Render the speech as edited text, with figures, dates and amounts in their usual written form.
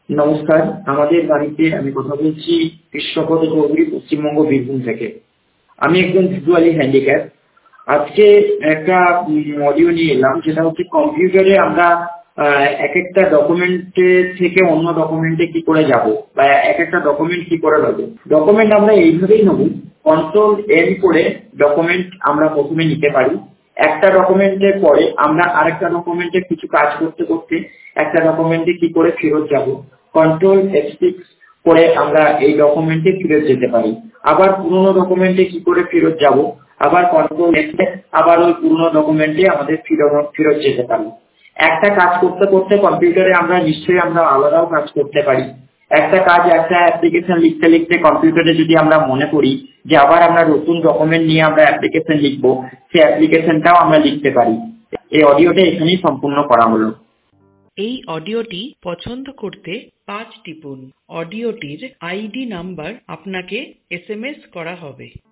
নমস্কার, আমাদের বাড়িতে আমি কথা বলছি কৃষ্ণপদ চৌধুরী, পশ্চিমবঙ্গ, বীরভূম থেকে। আমি একজন ভিজুয়ালি হ্যান্ডিক্যাপ। আজকে একটা অডিও নিয়ে এলাম, যেটা হচ্ছে কম্পিউটারে আমরা এক একটা ডকুমেন্টে থেকে অন্য ডকুমেন্টে কি করে যাব, বা এক একটা ডকুমেন্ট কি করে নেব। ডকুমেন্ট আমরা এইভাবেই নেব, কন্ট্রোল এন করে ডকুমেন্ট আমরা প্রথমে নিতে পারি। একটা ডকুমেন্টের পরে আমরা আরেকটা ডকুমেন্টে কিছু কাজ করতে করতে একটা ডকুমেন্টে কি করে ফেরত যাব, কন্ট্রোল F6 করে আমরা এই ডকুমেন্টে ফেরত যেতে পারি। আবার পুরোনো ডকুমেন্টে কি করে ফেরত যাব, আবার কন্ট্রোল F আবার ওই পুরোনো ডকুমেন্টে আমাদের ফেরত যেতে পারি। একটা কাজ করতে করতে কম্পিউটারে আমরা নিশ্চয়ই আমরা আলাদাও কাজ করতে পারি। একটা কাজ, একটা অ্যাপ্লিকেশন লিখতে লিখতে কম্পিউটারে যদি আমরা মনে করি যে আবার আমরা নতুন ডকুমেন্ট নিয়ে আমরা অ্যাপ্লিকেশন লিখবো, সেই অ্যাপ্লিকেশনটাও আমরা লিখতে পারি। এই অডিওটা এখানেই সম্পূর্ণ করা হলো। এই অডিওটি পছন্দ করতে 5 টিপুন। অডিওটির আইডি নাম্বার আপনাকে SMS করা হবে।